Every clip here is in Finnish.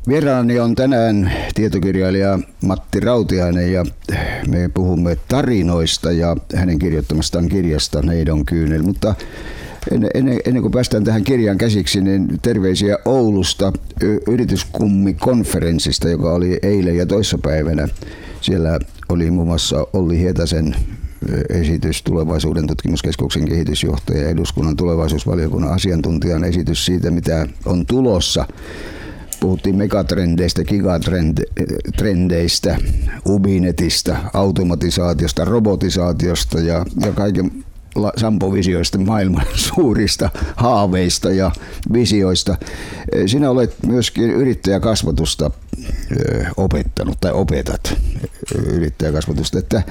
Vieraani on tänään tietokirjailija Matti Rautiainen ja me puhumme tarinoista ja hänen kirjoittamastaan kirjasta Neidon kyynel. Mutta ennen kuin päästään tähän kirjaan käsiksi, niin terveisiä Oulusta yrityskummikonferenssista, joka oli eilen ja toissapäivänä. Siellä oli muun muassa Olli Hietasen esitys, Tulevaisuuden tutkimuskeskuksen kehitysjohtaja ja eduskunnan tulevaisuusvaliokunnan asiantuntijan esitys siitä, mitä on tulossa. Puhuttiin megatrendeistä, gigatrendeistä, Ubinetistä, automatisaatiosta, robotisaatiosta ja kaiken Sampo-visioista, maailman suurista haaveista ja visioista. Sinä olet myöskin yrittäjäkasvatusta opettanut tai opetat yrittäjäkasvatusta. Että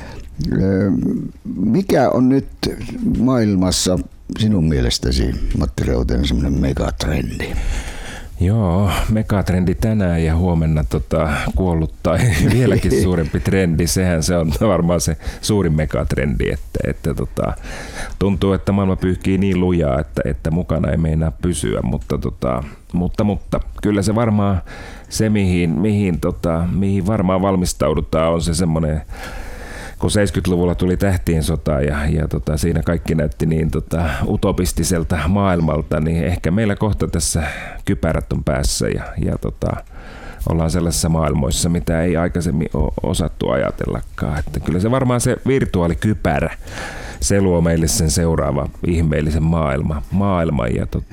mikä on nyt maailmassa sinun mielestäsi, Matti Rautiainen, semmoinen megatrendi? Joo, megatrendi tänään ja huomenna kuollut tai vieläkin suurempi trendi. Sehän se on varmaan se suurin megatrendi, että tuntuu, että maailma pyyhkii niin lujaa, että mukana ei meinaa pysyä, mutta kyllä se varmaan se mihin varmaan valmistaudutaan on se semmoinen, kun 70-luvulla tuli Tähtien sota ja siinä kaikki näytti niin utopistiselta maailmalta, niin ehkä meillä kohta tässä kypärät on päässä ja ollaan sellaisissa maailmoissa, mitä ei aikaisemmin ole osattu ajatellakaan. Että kyllä se varmaan se virtuaalikypärä, se luo meille sen seuraava ihmeellisen maailman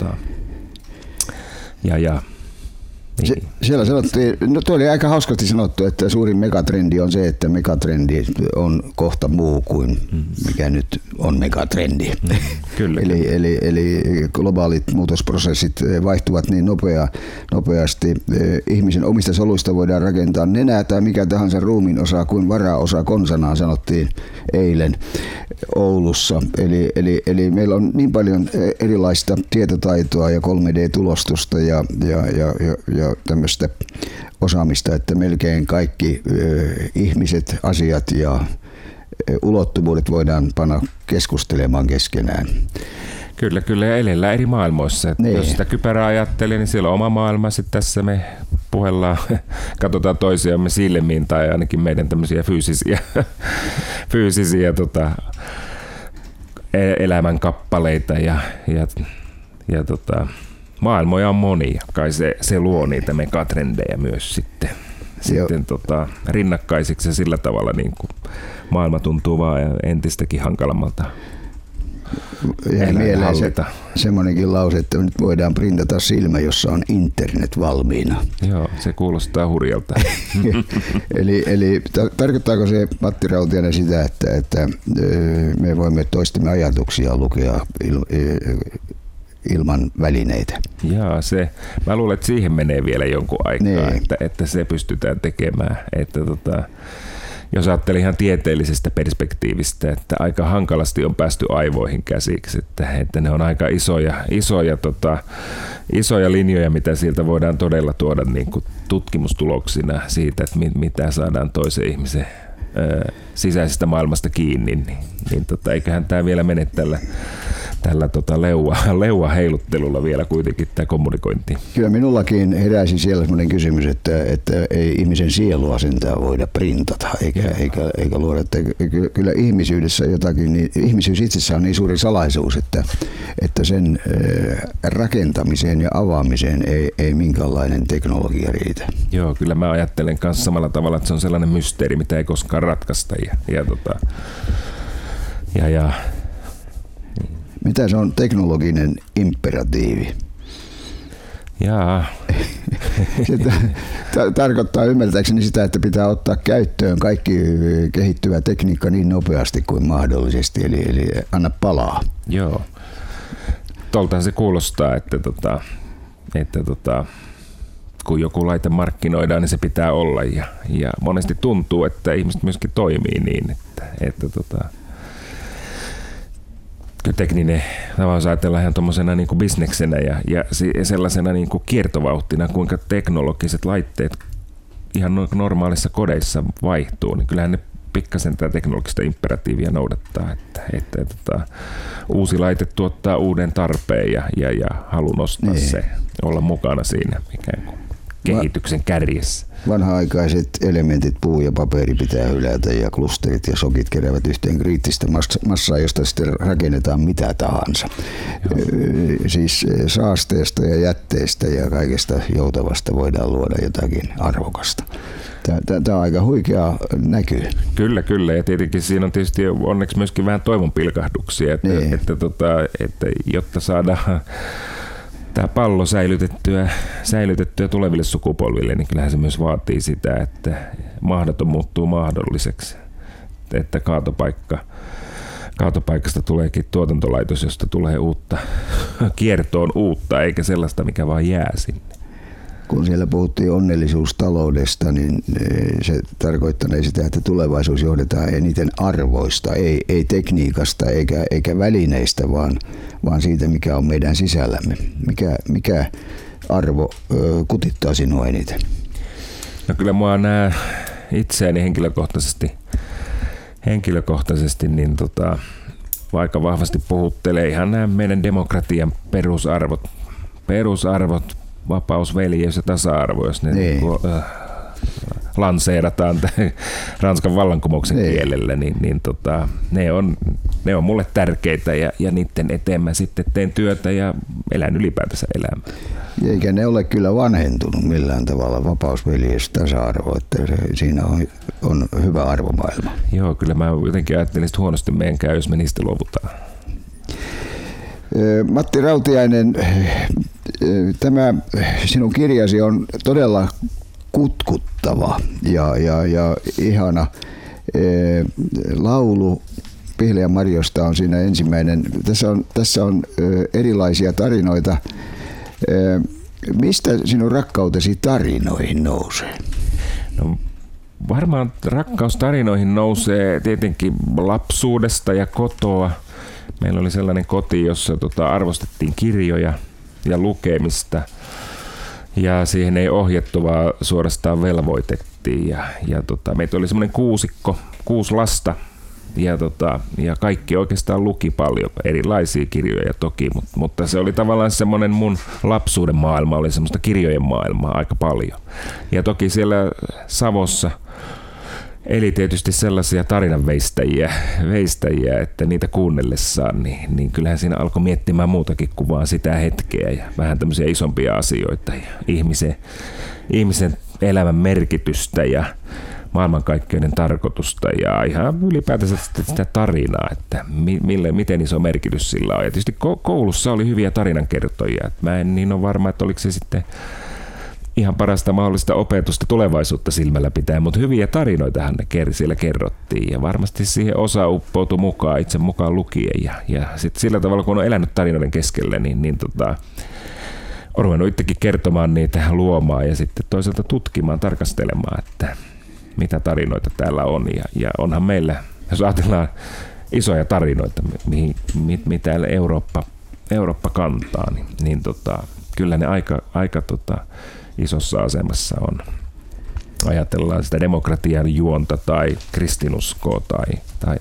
ja Siellä sanottiin, no tuo oli aika hauskasti sanottu, että suurin megatrendi on se, että megatrendi on kohta muu kuin mikä nyt on megatrendi. Kyllä. Eli globaalit muutosprosessit vaihtuvat niin nopeasti. Ihmisen omista soluista voidaan rakentaa nenää tai mikä tahansa ruumiin osa kuin varaosa konsanaan, sanottiin eilen Oulussa. Eli meillä on niin paljon erilaista tietotaitoa ja 3D-tulostusta ja tämmöistä osaamista, että melkein kaikki ihmiset, asiat ja ulottuvuudet voidaan panna keskustelemaan keskenään. Kyllä, ja elellään eri maailmoissa. Niin. Jos sitä kypärää ajattelee, niin siellä on oma maailma, sitten tässä me puhellaan, katsotaan toisiamme silmiin tai ainakin meidän tämmöisiä fyysisiä elämän kappaleita ja maailmoja on monia. Kai se luo niitä megatrendejä myös sitten rinnakkaisiksi ja sillä tavalla niin kuin maailma tuntuu vaan entistäkin hankalammalta. Jäi mieleen semmoinenkin lause, että nyt voidaan printata silmä, jossa on internet valmiina. Joo, se kuulostaa hurjalta. eli tarkoittaako se, Matti Rautiainen, sitä, että me voimme toistemme ajatuksia lukea ilman välineitä? Jaa, mä luulen, että siihen menee vielä jonkun aikaa, niin. että se pystytään tekemään. Että jos ajattelin ihan tieteellisestä perspektiivistä, että aika hankalasti on päästy aivoihin käsiksi, että ne on aika isoja linjoja, mitä sieltä voidaan todella tuoda niin kuin tutkimustuloksina siitä, että mitä saadaan toisen ihmisen sisäisestä maailmasta kiinni, niin eiköhän tämä vielä mene tällä leua heiluttelulla vielä kuitenkin tämä kommunikointi. Kyllä minullakin heräsi siellä sellainen kysymys, että ei ihmisen sielua sentään voida printata eikä luoda. Että kyllä ihmisyydessä jotakin, niin ihmisyys itsessään on niin suuri salaisuus, että sen rakentamiseen ja avaamiseen ei minkäänlainen teknologia riitä. Joo, kyllä mä ajattelen myös samalla tavalla, että se on sellainen mysteeri, mitä ei koskaan ratkaista. Mitä se on teknologinen imperatiivi? Jaa. Se tarkoittaa ymmärtääkseni sitä, että pitää ottaa käyttöön kaikki kehittyvä tekniikka niin nopeasti kuin mahdollisesti, eli anna palaa. Joo. Tuoltahan se kuulostaa, että kun joku laite markkinoidaan, niin se pitää olla. Ja monesti tuntuu, että ihmiset myöskin toimii niin, että tekninen, jos ajatellaan ihan tuommoisena niin kuin bisneksenä ja sellaisena niin kuin kiertovauhtina, kuinka teknologiset laitteet ihan normaalissa kodeissa vaihtuu, niin kyllähän ne pikkasen tätä teknologista imperatiivia noudattaa, että uusi laite tuottaa uuden tarpeen ja halu nostaa se, olla mukana siinä ikään kuin. kehityksen kärjessä. Vanha-aikaiset elementit, puu ja paperi pitää hylätä ja klusterit ja sokit keräävät yhteen kriittistä massaa, josta sitten rakennetaan mitä tahansa. Siis saasteesta ja jätteestä ja kaikesta joutavasta voidaan luoda jotakin arvokasta. Tämä on aika huikea näky. Kyllä. Ja tietenkin siinä on tietysti onneksi myöskin vähän toivon pilkahduksia, että jotta saadaan tämä pallo säilytettyä tuleville sukupolville, niin kyllähän se myös vaatii sitä, että mahdoton muuttuu mahdolliseksi. Että kaatopaikasta tuleekin tuotantolaitos, josta tulee kiertoon uutta, eikä sellaista, mikä vaan jää sinne. Kun siellä puhuttiin onnellisuustaloudesta, niin se tarkoittanee sitä, että tulevaisuus johdetaan eniten arvoista, ei tekniikasta eikä välineistä, vaan siitä, mikä on meidän sisällämme. Mikä arvo kutittaa sinua eniten? No kyllä mua nämä itseäni henkilökohtaisesti niin aika vahvasti puhuttelee ihan nämä meidän demokratian perusarvot, vapaus, veljeys ja tasa-arvo, jos ne lanseerataan Ranskan vallankumouksen kielellä, niin ne on mulle tärkeitä ja niiden eteen mä sitten teen työtä ja elän ylipäätänsä elämää. Eikä ne ole kyllä vanhentunut millään tavalla, vapaus, veljeys, tasa-arvo, että siinä on hyvä arvomaailma. Joo, kyllä mä jotenkin ajattelin, että huonosti meidän käy, jos me niistä luovutaan. Matti Rautiainen, tämä sinun kirjasi on todella kutkuttava ja ihana. Laulu Pihlajan Marjosta on siinä ensimmäinen. Tässä on erilaisia tarinoita. Mistä sinun rakkautesi tarinoihin nousee? No, varmaan rakkaus tarinoihin nousee tietenkin lapsuudesta ja kotoa. Meillä oli sellainen koti, jossa arvostettiin kirjoja ja lukemista ja siihen ei ohjattu, vaan suorastaan velvoitettiin. Meitä oli semmoinen 6 lasta ja kaikki oikeastaan luki paljon erilaisia kirjoja toki, mutta se oli tavallaan semmoinen mun lapsuuden maailma, oli semmoista kirjojen maailmaa aika paljon. Ja toki siellä Savossa eli tietysti sellaisia tarinanveistäjiä, että niitä kuunnellessaan, niin kyllähän siinä alkoi miettimään muutakin kuin vaan sitä hetkeä ja vähän tämmöisiä isompia asioita ja ihmisen elämän merkitystä ja maailmankaikkeuden tarkoitusta ja ihan ylipäätänsä sitä tarinaa, että miten iso merkitys sillä on. Ja tietysti koulussa oli hyviä tarinankertojia, että mä en niin ole varma, että oliko se sitten ihan parasta mahdollista opetusta tulevaisuutta silmällä pitää, mutta hyviä tarinoitahan ne siellä kerrottiin ja varmasti siihen osa uppoutui mukaan, itse mukaan lukien ja sitten sillä tavalla kun on elänyt tarinoiden keskellä, niin on ruvennut itsekin kertomaan niitä, luomaan ja sitten toisaalta tutkimaan, tarkastelemaan, että mitä tarinoita täällä on ja onhan meillä, jos ajatellaan isoja tarinoita, mitä Eurooppa kantaa, niin kyllä ne aika isossa asemassa on. Ajatellaan sitä demokratian juonta tai kristinuskoa tai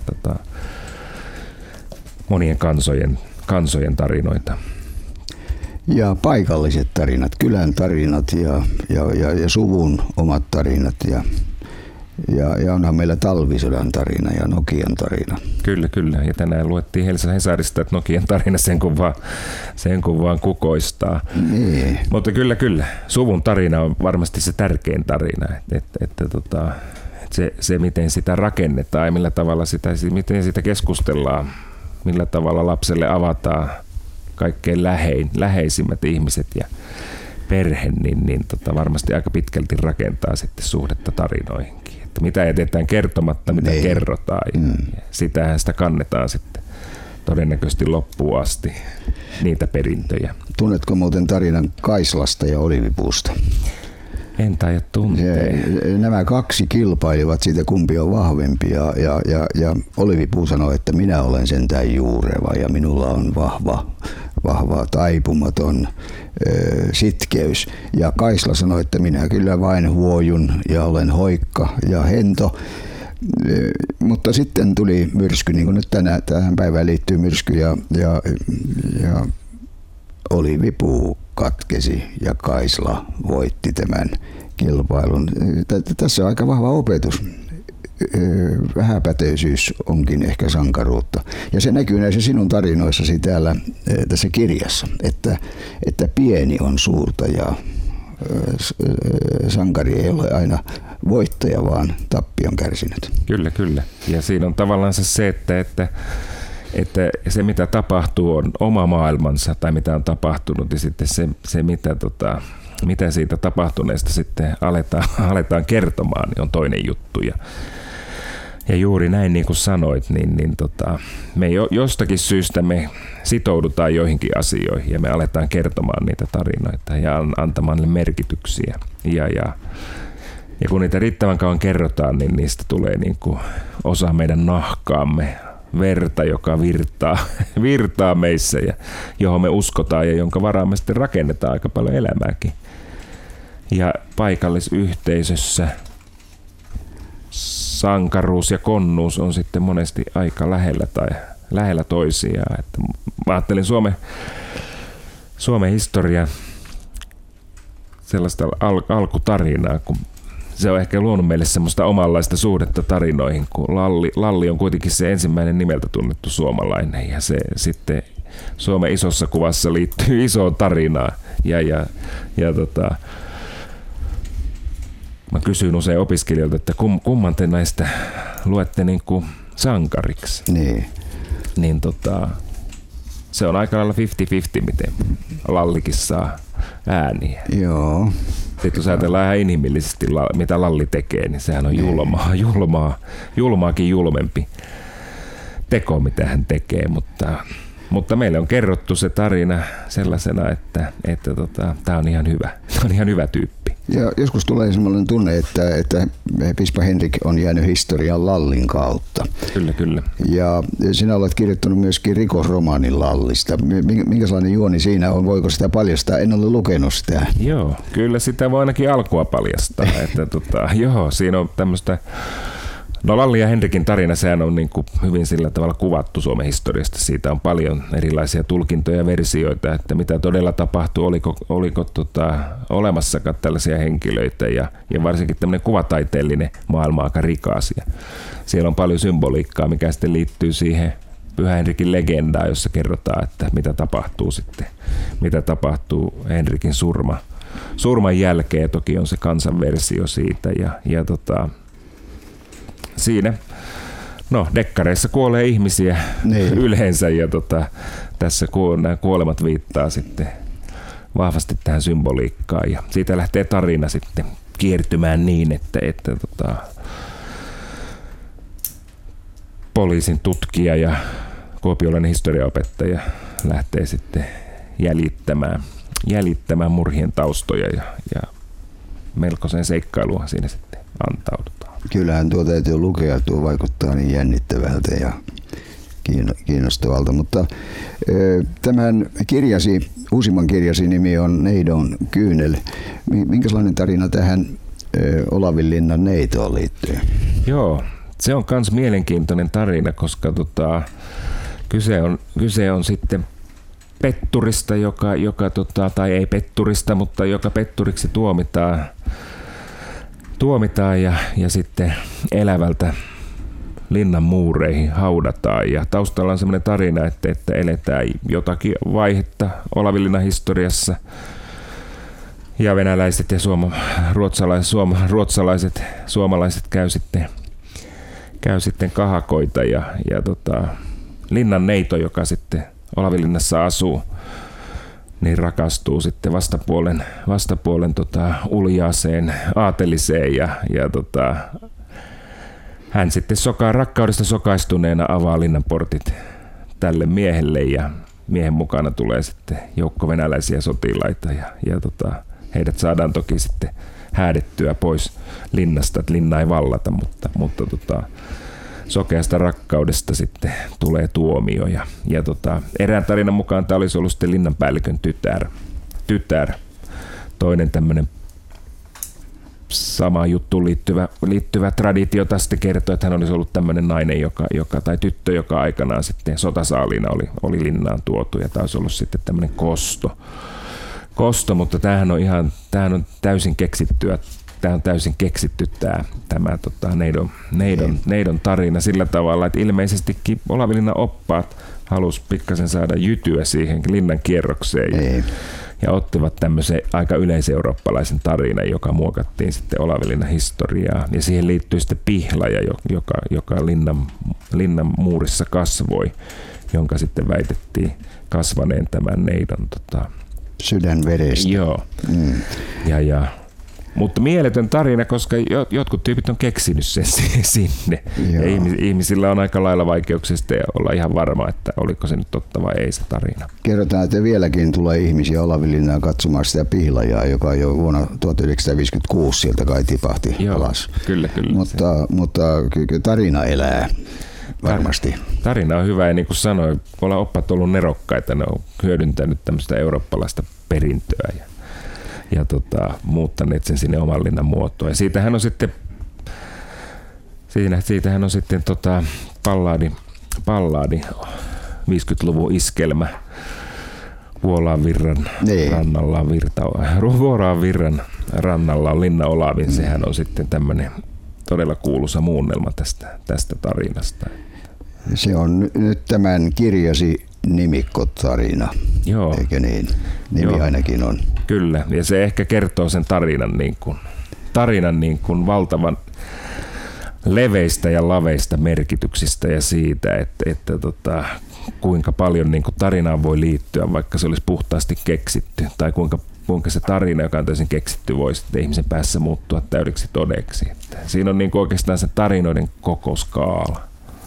monien kansojen tarinoita. Ja paikalliset tarinat, kylän tarinat ja suvun omat tarinat ja onhan meillä talvisodan tarina ja Nokian tarina. Kyllä. Ja tänään luettiin Hesarista, että Nokian tarina sen kun vaan kukoistaa. Niin. Mutta kyllä. Suvun tarina on varmasti se tärkein tarina. Että se, miten sitä rakennetaan ja millä tavalla miten sitä keskustellaan, millä tavalla lapselle avataan kaikkein läheisimmät ihmiset ja perhe, niin varmasti aika pitkälti rakentaa sitten suhdetta tarinoihinkin. Että mitä jätetään kertomatta, mitä kerrotaan. Ja sitähän sitä kannetaan sitten todennäköisesti loppuun asti, niitä perintöjä. Tunnetko muuten tarinan Kaislasta ja Olivipuusta? En taida tuntea. Nämä kaksi kilpailivat siitä, kumpi on vahvempi ja Olivipuu sanoi, että minä olen sentään juureva ja minulla on vahva taipumaton sitkeys. Ja Kaisla sanoi, että minä kyllä vain huojun ja olen hoikka ja hento. Mutta sitten tuli myrsky, niin kuin nyt tähän päivään liittyy myrsky ja olivipuu katkesi ja Kaisla voitti tämän kilpailun. Tässä on aika vahva opetus. Vähäpätöisyys onkin ehkä sankaruutta. Ja se näkyy näissä sinun tarinoissasi täällä tässä kirjassa, että pieni on suurta ja sankari ei ole aina voittaja, vaan tappion kärsinyt. Kyllä, kyllä. Ja siinä on tavallaan se, että se mitä tapahtuu on oma maailmansa tai mitä on tapahtunut ja sitten se mitä siitä tapahtuneesta sitten aletaan kertomaan, niin on toinen juttu. Ja juuri näin niin kuin sanoit, niin me jostakin syystä me sitoudutaan joihinkin asioihin ja me aletaan kertomaan niitä tarinoita ja antamaan niille merkityksiä. Ja kun niitä riittävän kauan kerrotaan, niin niistä tulee niin kuin osa meidän nahkaamme, verta, joka virtaa meissä ja johon me uskotaan ja jonka varaan me sitten rakennetaan aika paljon elämääkin. Ja paikallisyhteisössä sankaruus ja konnuus on sitten monesti aika lähellä toisiaan. Että mä ajattelin Suomen historian sellaista alkutarinaa, kun se on ehkä luonut meille semmoista omanlaista suhdetta tarinoihin, kun Lalli on kuitenkin se ensimmäinen nimeltä tunnettu suomalainen ja se sitten Suomen isossa kuvassa liittyy isoon tarinaan mä kysyn usein opiskelijoilta, että kumman te näistä luette niin kuin sankariksi. Niin se on aika lailla 50-50, miten Lallikin saa ääniä. Joo. Sitten jos ajatellaan ihan inhimillisesti, mitä Lalli tekee, niin sehän on julmaakin julmempi teko, mitä hän tekee. Mutta meille on kerrottu se tarina sellaisena, että tämä on ihan hyvä. Tämä on ihan hyvä tyyppi. Ja joskus tulee sellainen tunne, että piispa Henrik on jäänyt historian Lallin kautta. Kyllä, kyllä. Ja sinä olet kirjoittanut myöskin rikosromaanin Lallista. Minkälainen juoni siinä on? Voiko sitä paljastaa? En ole lukenut sitä. Joo, kyllä sitä voi ainakin alkua paljastaa. Että siinä on tämmöistä. No Lalli ja Henrikin tarina, sehän on niin kuin hyvin sillä tavalla kuvattu Suomen historiasta. Siitä on paljon erilaisia tulkintoja ja versioita, että mitä todella tapahtui, oliko olemassakaan tällaisia henkilöitä ja varsinkin tämmöinen kuvataiteellinen maailma aika rikas. Ja siellä on paljon symboliikkaa, mikä sitten liittyy siihen Pyhä Henrikin legendaan, jossa kerrotaan, että mitä tapahtuu Henrikin surman jälkeen. Toki on se kansanversio siitä ja siinä, dekkareissa kuolee ihmisiä yleensä ja tässä nämä kuolemat viittaa sitten vahvasti tähän symboliikkaan ja siitä lähtee tarina sitten kiertymään niin, että poliisin tutkija ja kuopiolainen historiaopettaja lähtee sitten jäljittämään murhien taustoja ja melkoisen seikkailua siinä sitten antaudutaan. Kyllähän tuo täytyy lukea, tuo vaikuttaa niin jännittävältä ja kiinnostavalta, mutta tämän uusimman kirjasi nimi on Neidon kyynel. Minkälainen tarina tähän Olavinlinnan neitoon liittyy? Joo, se on myös mielenkiintoinen tarina, koska kyse on sitten petturista, joka tai ei petturista, mutta joka petturiksi tuomitaan ja sitten elävältä linnan muureihin haudataan. Ja taustalla on sellainen tarina, että eletään jotakin vaihetta Olavinlinnan historiassa. Ja venäläiset ja ruotsalaiset, suomalaiset käy sitten kahakoita ja linnan neito, joka sitten Olavinlinnassa asuu, niin rakastuu sitten vastapuolen uljaaseen aateliseen ja hän sitten rakkaudesta sokaistuneena avaa linnan portit tälle miehelle ja miehen mukana tulee sitten joukko venäläisiä sotilaita ja heidät saadaan toki sitten häädettyä pois linnasta, että linna ei vallata, mutta sokeasta rakkaudesta sitten tulee tuomio ja erään tarinan mukaan tämä olisi ollut sitten linnanpäällikön tytär. Toinen tämmöinen samaan juttuun liittyvä traditio tästä kertoo, että hän olisi ollut tämmöinen nainen tai tyttö, joka aikanaan sitten sotasaaliina oli linnaan tuotu, ja tämä olisi ollut sitten tämmöinen kosto, mutta tämähän on täysin keksittyä. Tämä on täysin keksitty tämä neidon tarina sillä tavalla, että ilmeisestikin Olavinlinnan oppaat halusi pikkasen saada jytyä siihen linnan kierrokseen ja ottivat tämmöisen aika yleiseurooppalaisen tarinan, joka muokattiin sitten Olavinlinnan historiaa, ja siihen liittyy sitten pihlaja, joka linnan muurissa kasvoi, jonka sitten väitettiin kasvaneen tämän neidon sydänverestä. Joo. Mutta mieletön tarina, koska jotkut tyypit on keksinyt sen sinne. Ja ihmisillä on aika lailla vaikeuksia olla ihan varma, että oliko se nyt totta vai ei se tarina. Kerrotaan, että vieläkin tulee ihmisiä Olavinlinnaan katsomaan sitä pihlajaa, joka jo vuonna 1956 sieltä kai tipahti alas. Kyllä. Mutta tarina elää varmasti. Tarina on hyvä, ja niin kuin sanoin, oppaat ollut nerokkaita, ne on hyödyntänyt tämmöistä eurooppalaista perintöä ja muuttaneet sen sinne oman linnan muotoon. Ja siitähän on sitten pallaadi 50-luvun iskelmä Vuolaan virran rannalla on Linna Olavin. Sehän on sitten tämmöinen todella kuuluisa muunnelma tästä tarinasta. Se on nyt tämän kirjasi nimikkotarina, eikö niin? Nimi ainakin on. Kyllä, ja se ehkä kertoo sen tarinan niin kuin valtavan leveistä ja laveista merkityksistä ja siitä, että kuinka paljon niin kuin tarinaan voi liittyä, vaikka se olisi puhtaasti keksitty, tai kuinka se tarina, joka on täysin keksitty, voi sitten ihmisen päässä muuttua täydeksi todeksi. Että siinä on niin kuin oikeastaan se tarinoiden koko skaala.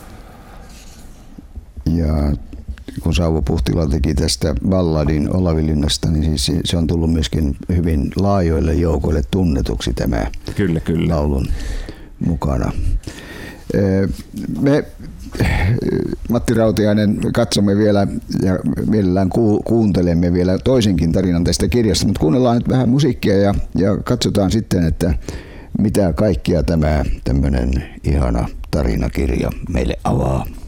Ja kun Sauvo Puhtila teki tästä balladin Olavinlinnasta, niin siis se on tullut myöskin hyvin laajoille joukoille tunnetuksi tämä kyllä. laulun mukana. Me, Matti Rautiainen, katsomme vielä ja mielellään kuuntelemme vielä toisenkin tarinan tästä kirjasta, mutta kuunnellaan nyt vähän musiikkia ja katsotaan sitten, että mitä kaikkia tämä tämmöinen ihana tarinakirja meille avaa.